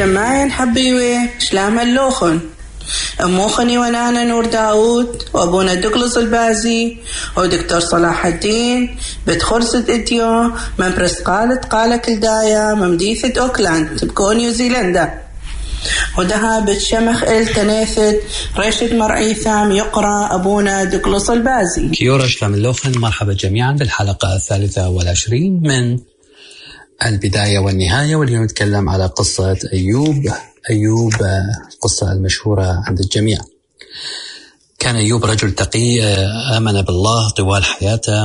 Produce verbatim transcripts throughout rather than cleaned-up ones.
شماين حبيوي شلام اللوخن أموخني ونانا نور داود وأبونا دوغلاس البازي ودكتور صلاح الدين بتخرصة إديو من برسقالة قالة كلدايا ممديثة أوكلاند تبكو نيوزيلندا ودها بتشمخ التناثت رشد مرعي ثام يقرأ أبونا دوغلاس البازي. كيورا شلام اللوخن، مرحبا جميعا بالحلقة الثالثة والعشرين من البداية والنهاية، واليوم نتكلم على قصة أيوب. أيوب القصة المشهورة عند الجميع. كان أيوب رجل تقي، آمن بالله طوال حياته.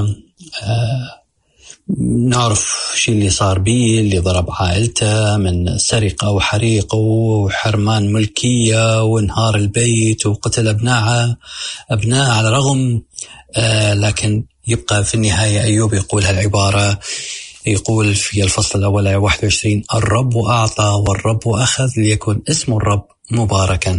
نعرف شيء اللي صار به، اللي ضرب عائلته من سرقة وحريق وحرمان ملكية وانهار البيت وقتل أبناءه أبناء على رغم آه لكن يبقى في النهاية أيوب يقول هالعبارة، يقول في الفصل الأول آية واحد وعشرين: الرب أعطى والرب أخذ ليكن اسم الرب مباركا.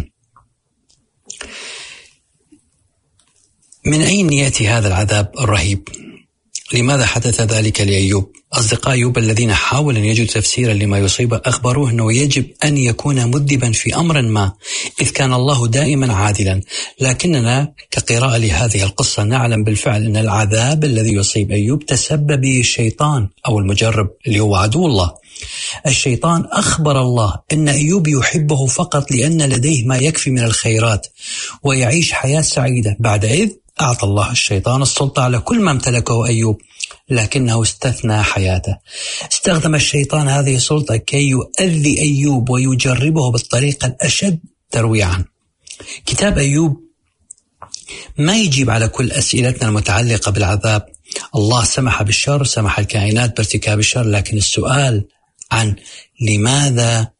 من أين يأتي هذا العذاب الرهيب؟ لماذا حدث ذلك لأيوب؟ أصدقاء أيوب الذين حاول أن يجدوا تفسيرا لما يصيبه أخبروه أنه يجب أن يكون مذنبا في أمر ما، إذ كان الله دائما عادلا. لكننا كقراءة لهذه القصة نعلم بالفعل أن العذاب الذي يصيب أيوب تسبب به الشيطان أو المجرب اللي هو عدو الله. الشيطان أخبر الله أن أيوب يحبه فقط لأن لديه ما يكفي من الخيرات ويعيش حياة سعيدة، بعد إذ أعطى الله الشيطان السلطة على كل ما امتلكه أيوب، لكنه استثنى حياته. استخدم الشيطان هذه السلطة كي يؤذي أيوب ويجربه بالطريقة الأشد ترويعا. كتاب أيوب ما يجيب على كل أسئلتنا المتعلقة بالعذاب. الله سمح بالشر، سمح الكائنات بارتكاب الشر، لكن السؤال عن لماذا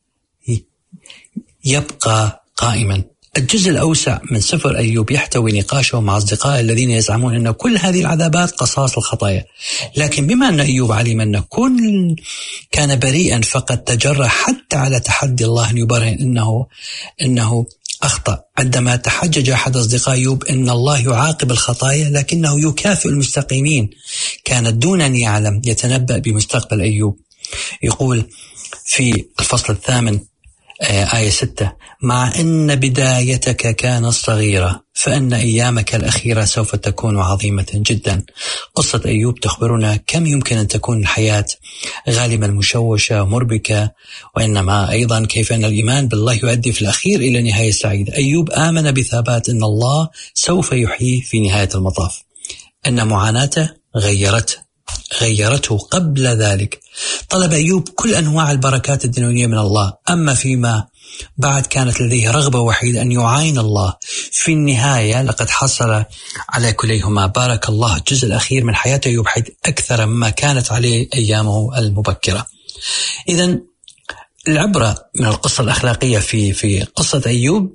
يبقى قائما. الجزء الأوسع من سفر أيوب يحتوي نقاشه مع أصدقائه الذين يزعمون أن كل هذه العذابات قصاص الخطايا، لكن بما أن أيوب علم أن كل كان بريئا فقد تجرأ حتى على تحدي الله أن يبرهن إنه, إنه أخطأ. عندما تحجج أحد أصدقاء أيوب أن الله يعاقب الخطايا لكنه يكافئ المستقيمين، كانت دون أن يعلم يتنبأ بمستقبل أيوب. يقول في الفصل الثامن آية ستة: مع أن بدايتك كانت صغيرة فإن أيامك الأخيرة سوف تكون عظيمة جدا. قصة أيوب تخبرنا كم يمكن أن تكون الحياة غالبا مشوشة ومربكة، وإنما أيضا كيف أن الإيمان بالله يؤدي في الأخير إلى نهاية سعيدة. أيوب آمن بثبات أن الله سوف يحييه في نهاية المطاف، أن معاناته غيرته غيرته قبل ذلك. طلب أيوب كل أنواع البركات الدنيوية من الله، أما فيما بعد كانت لديه رغبة وحيدة أن يعاين الله. في النهاية لقد حصل على كليهما. بارك الله الجزء الأخير من حياة أيوب حيث أكثر مما كانت عليه أيامه المبكرة. إذن العبرة من القصة الأخلاقية في في قصة أيوب،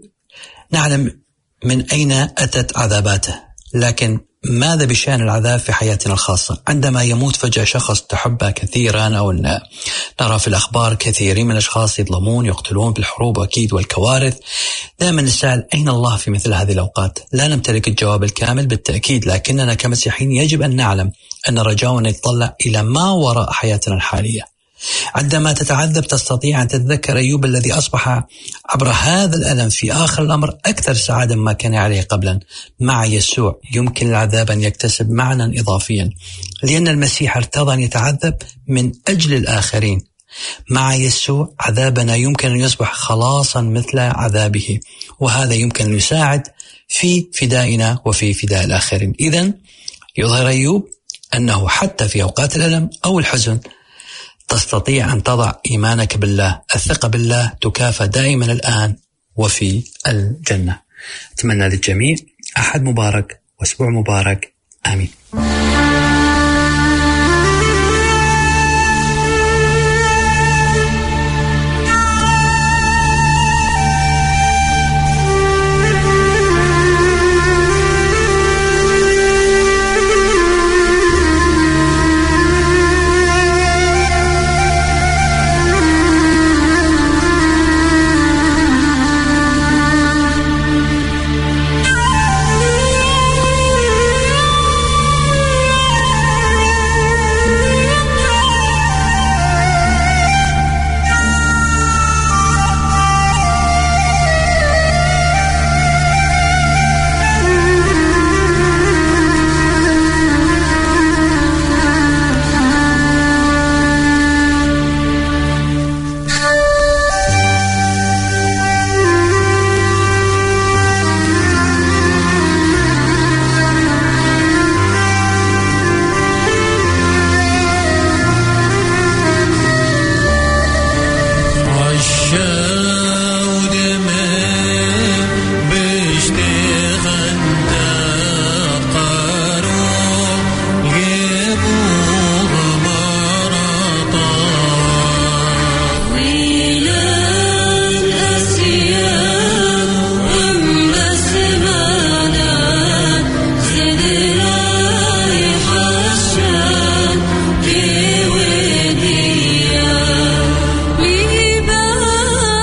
نعلم من أين أتت عذاباته، لكن ماذا بشأن العذاب في حياتنا الخاصة؟ عندما يموت فجأة شخص تحبه كثيرا، أو نرى في الأخبار كثيرين من الأشخاص يظلمون يقتلون بالحروب أكيد والكوارث، دائما نسأل أين الله في مثل هذه الأوقات؟ لا نمتلك الجواب الكامل بالتأكيد، لكننا كمسيحيين يجب أن نعلم أن رجاؤنا يتطلع إلى ما وراء حياتنا الحالية. عندما تتعذب تستطيع أن تتذكر أيوب الذي أصبح عبر هذا الألم في آخر الأمر أكثر سعادة مما كان عليه قبلا. مع يسوع يمكن العذاب أن يكتسب معنى إضافيا، لأن المسيح ارتضى أن يتعذب من أجل الآخرين. مع يسوع عذابنا يمكن أن يصبح خلاصا مثل عذابه، وهذا يمكن أن يساعد في فدائنا وفي فداء الآخرين. إذن يظهر أيوب أنه حتى في أوقات الألم أو الحزن تستطيع أن تضع إيمانك بالله. الثقة بالله تكافى دائما الآن وفي الجنة. أتمنى للجميع أحد مبارك وأسبوع مبارك. آمين. لباس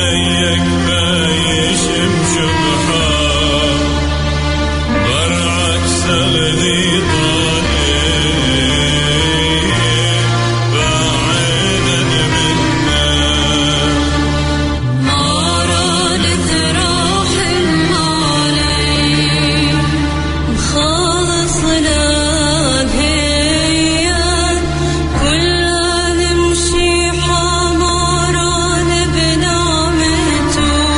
كلنا نمشي حمارا نبنى مهتو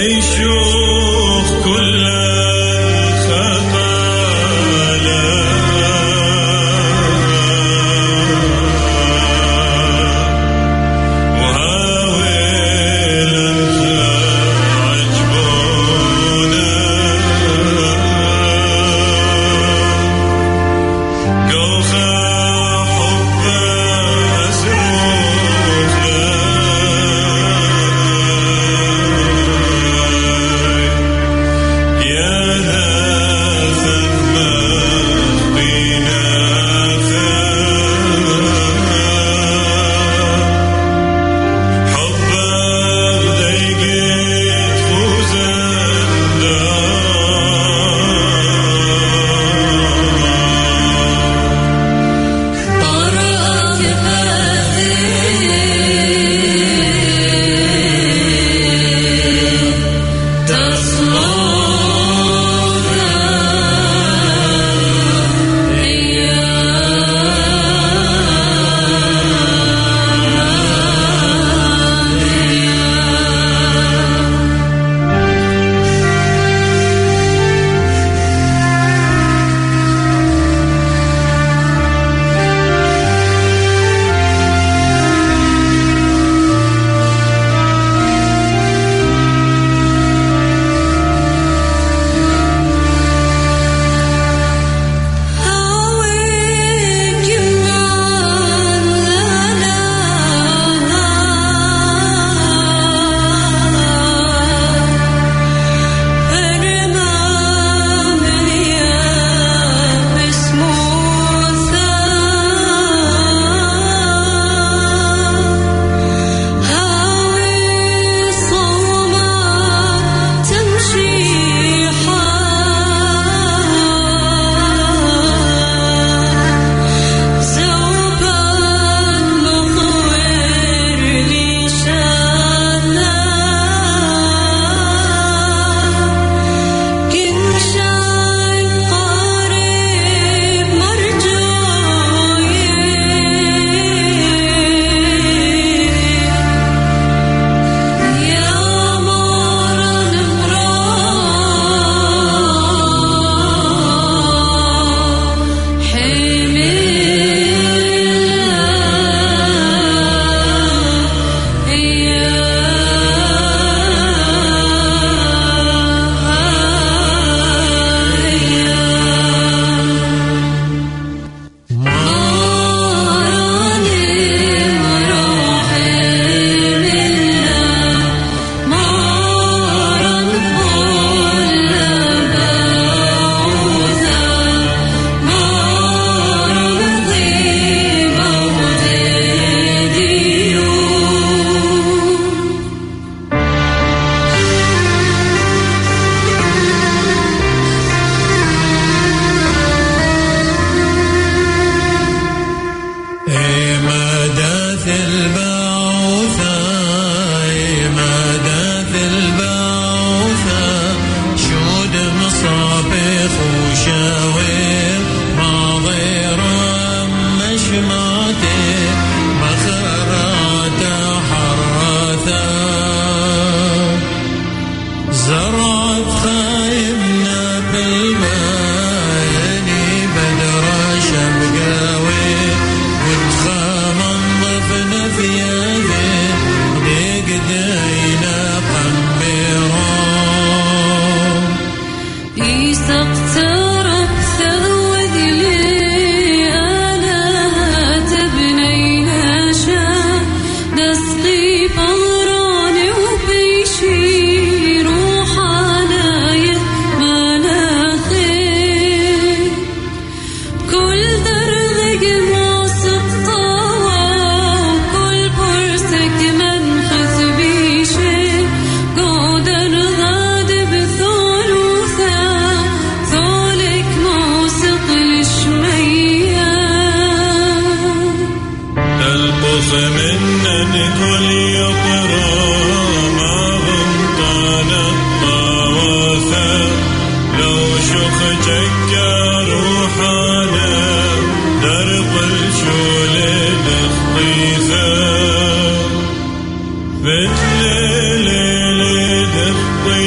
Let's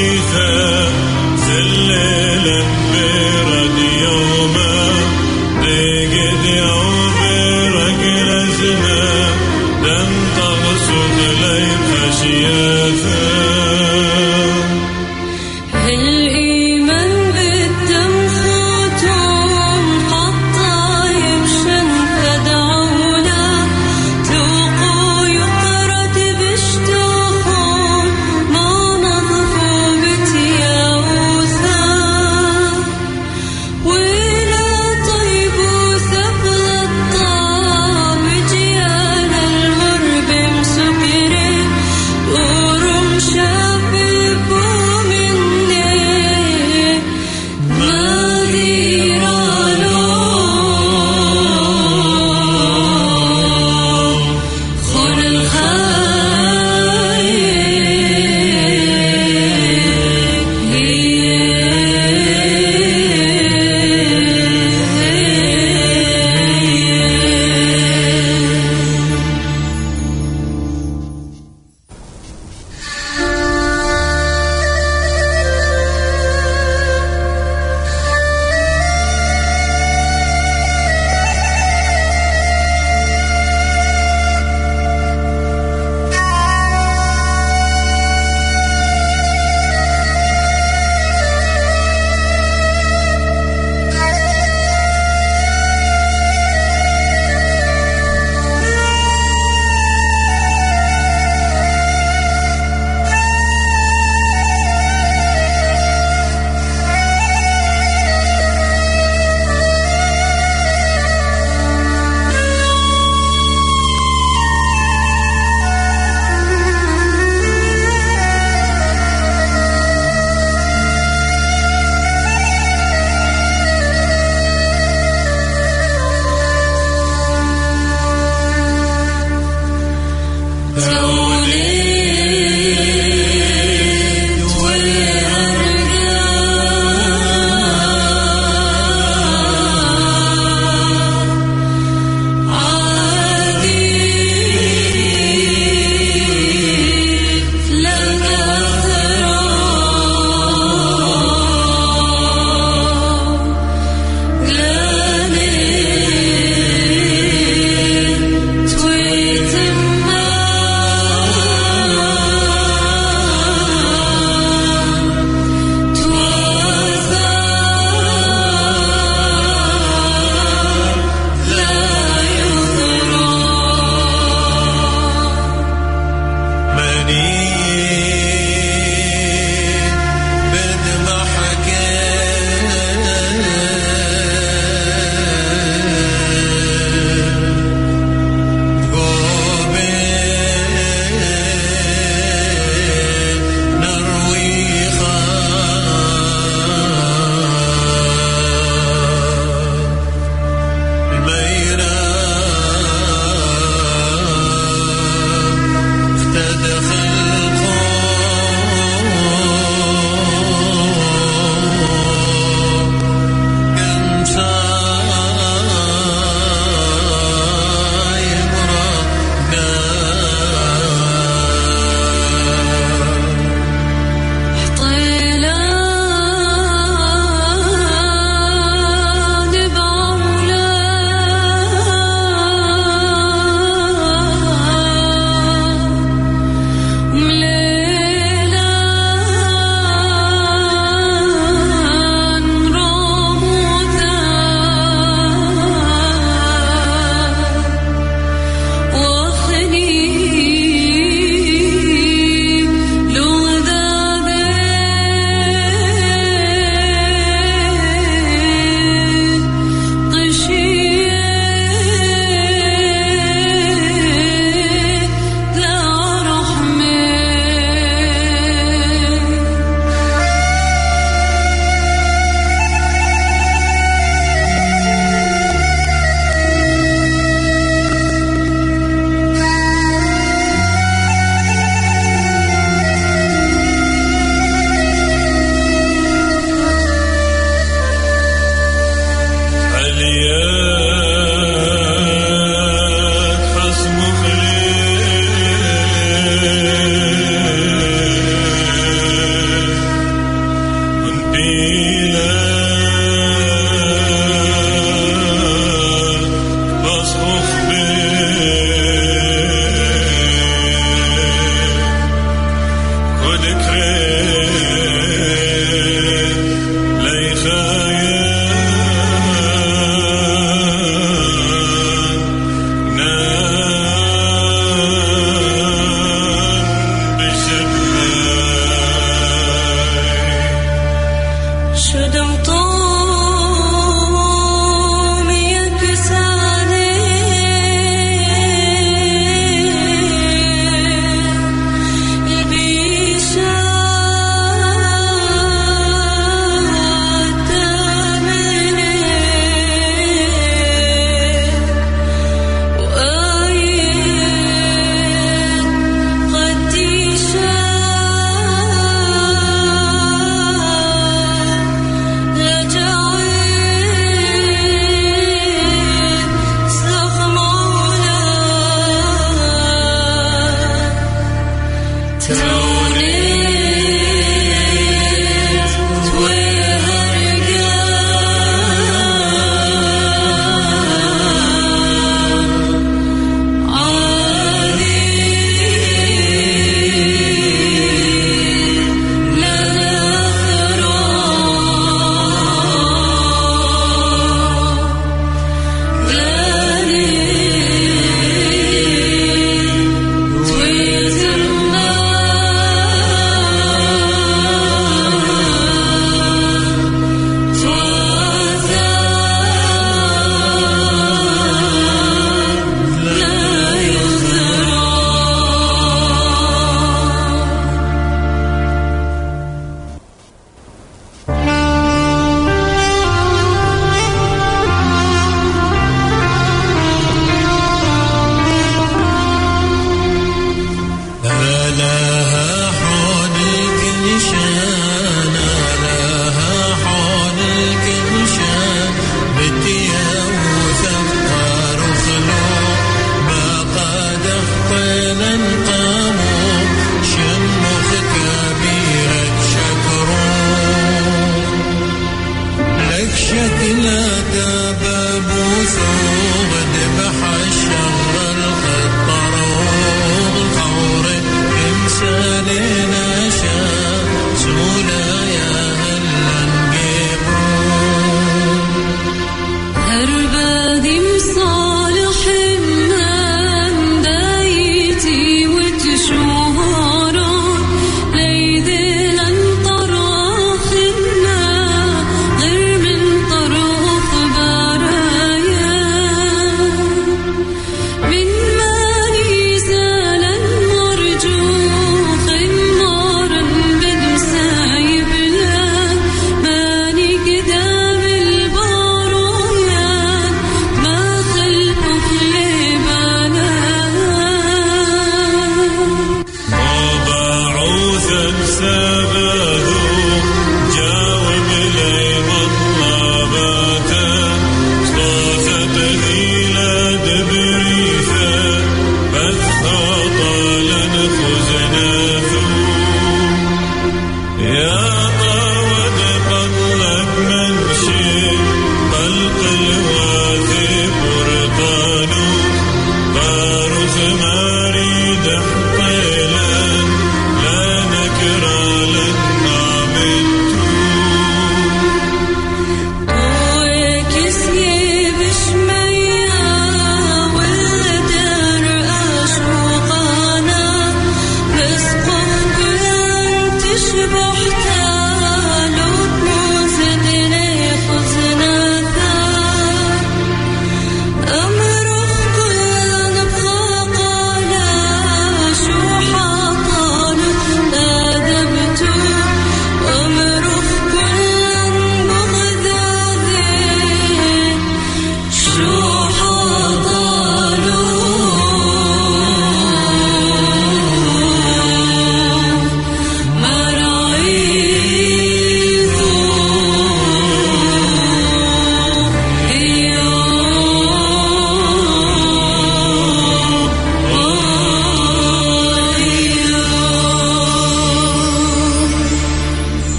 Tweet him out.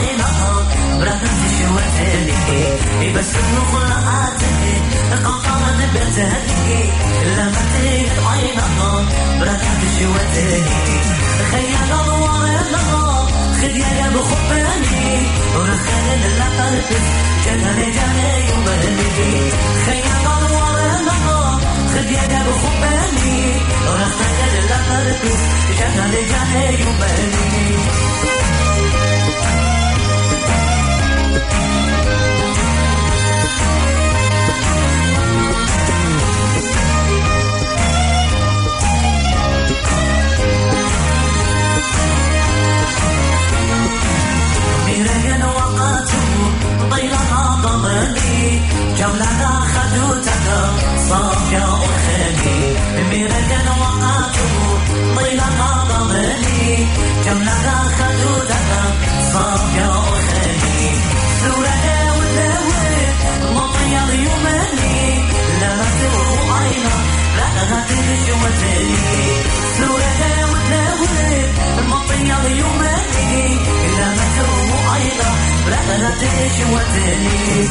عينها بركت شوتني بس نخلعتني قطعت بتهني لما تيت عينها بركت شوتني خيال الورنا خديا بخباني ورخان اللقربس جنالي جاني يومني خيال الورنا خديا بخباني ورخان اللقربس جنالي جاني يومني ميرين وقته طيلها ضمني جولها خدوتها صافية وخلي ميرين وقته طيلها ضمني جولها خدوتها صافية وخلي سورة ودوي مطير يومني لما تروح عينا لا غاتل شوتني سورة ودوي مطير يومني لما تروح عينا لا غاتل شوتني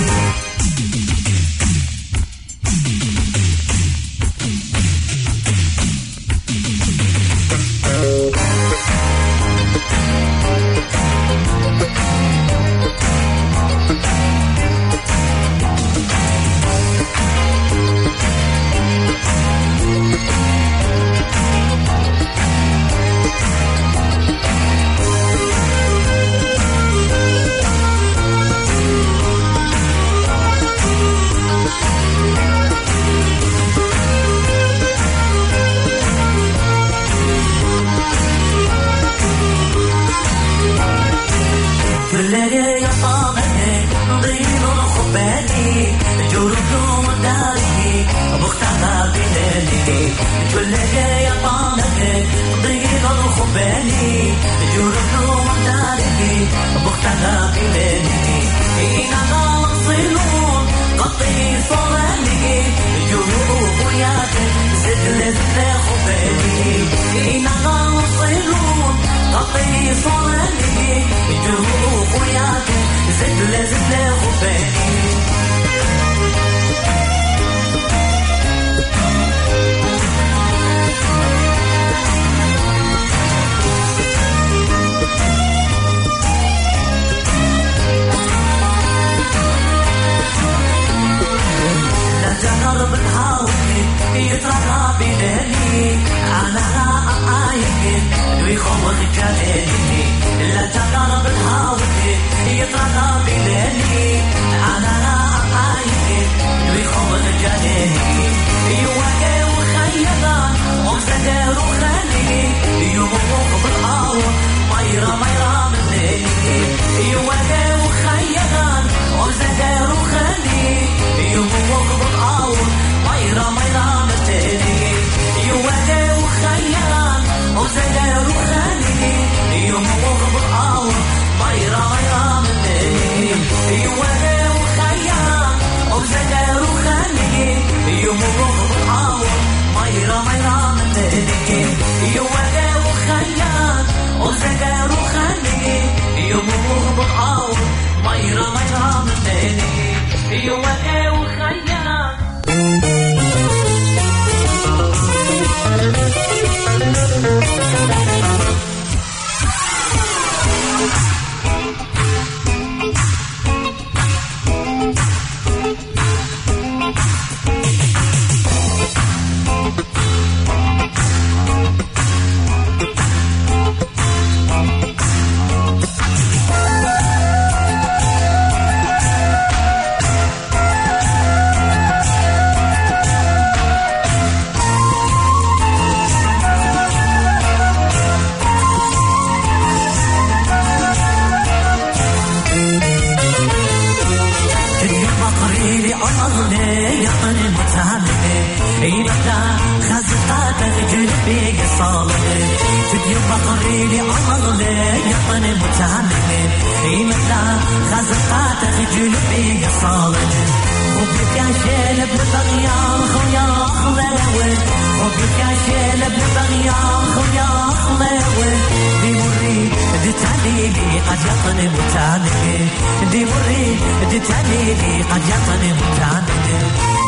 دتاليلي قد يطني متعلق دي مري دتاليلي قد يطني متعلق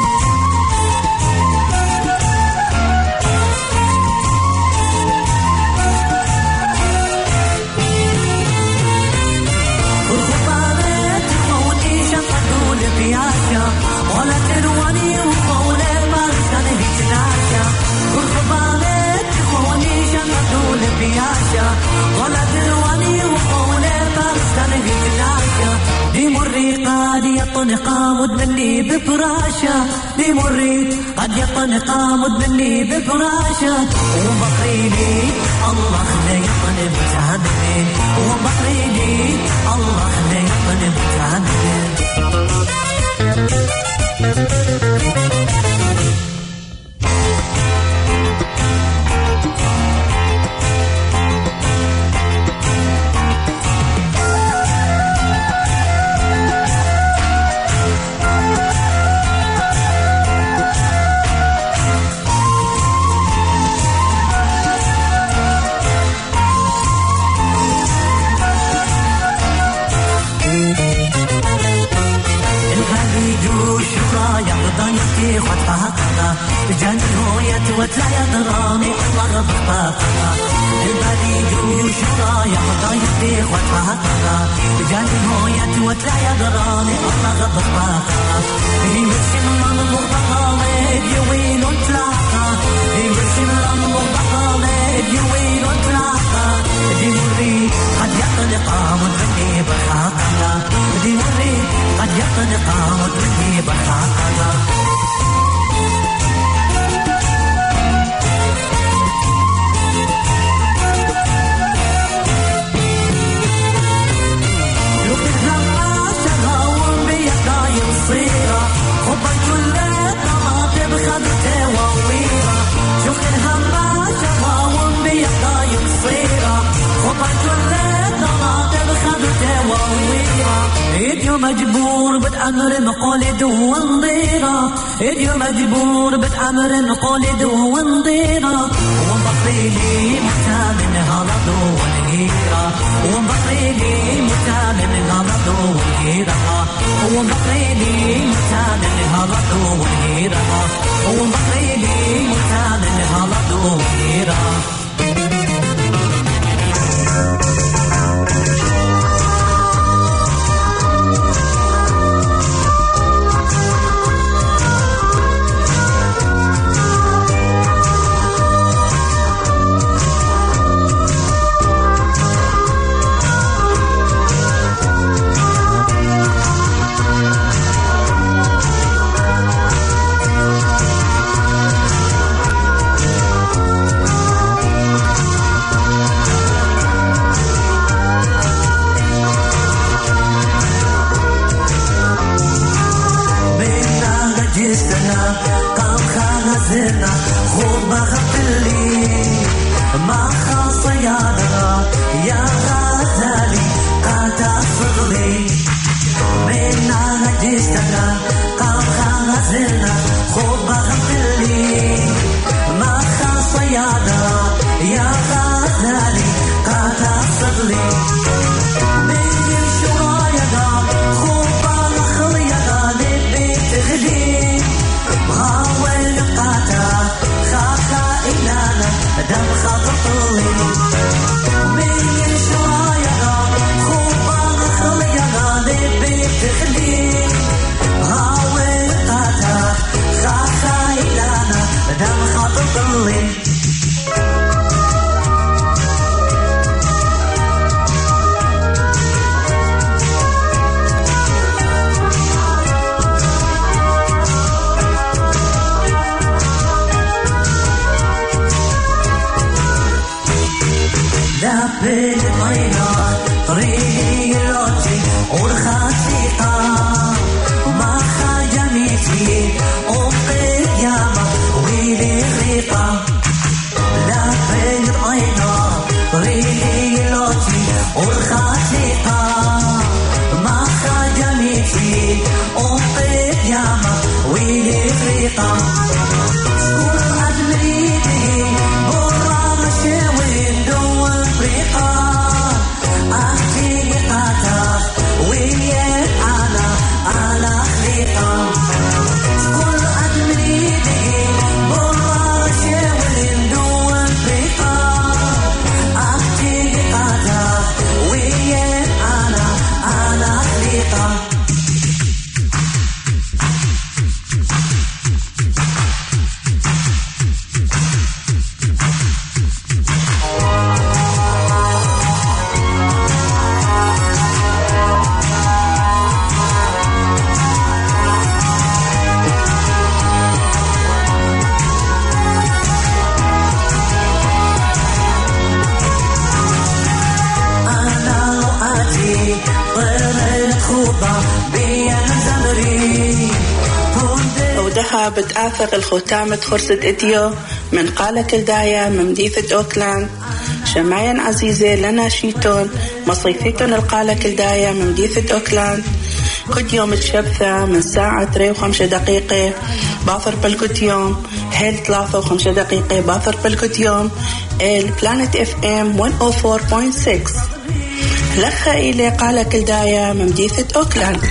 والخطابات تخوني شنطة لبياشا ولا ترواني وقولي ما رشاني بيتناشا والخطابات تخوني شنطة لبياشا ولا ترواني وقولي ما رشاني بيتناشا دي مري قد يطنق مدمني بفراشا دي مري قد يطنق مدمني بفراشا وبقريني الله خلي يطني متعدني وبقريني الله خلي يطني متعدني وتلا يضراني الله غضبها البليد ويشرايا ضايقي خطها جاني هويت وتلا يضراني الله غضبها يمشي من المغبطة يوين وتلاقى يمشي من المغبطة يوين وتلاقى دي مري قد يطلق مدرني بخاطنا دي مري قد يطلق مدرني بخاطنا صيرة خبر كل الطماطم خدته وويرة شوف الهمة شفاهم بيقايم صيرة خبر كل الطماطم خدته وويرة إديو مجبور بتأمر مقولد ونضيرة إديو مجبور بتأمر مقولد ونضيرة ومبطيلي متامن غلط والهيرة ومبطيلي متامن غلط والهيرة ومبطيلي متامن غلط والهيرة ومبطيلي متامن غلط والهيرة وها بتآثق الختامة خرصة إديو من قالة كلدايا ممديثة أوكلاند شمايا عزيزة لنا شيتون مصيفيتون القالة كلدايا ممديثة أوكلاند كل يوم الشبثة من ساعة تري وخمسة دقيقة باثر بالكت يوم هيل ثلاثة وخمسة دقيقة باثر بالكت يوم ال بلانت اف ام مية وأربعة فاصلة ستة لخا إلي قالة كلدايا ممديثة أوكلاند.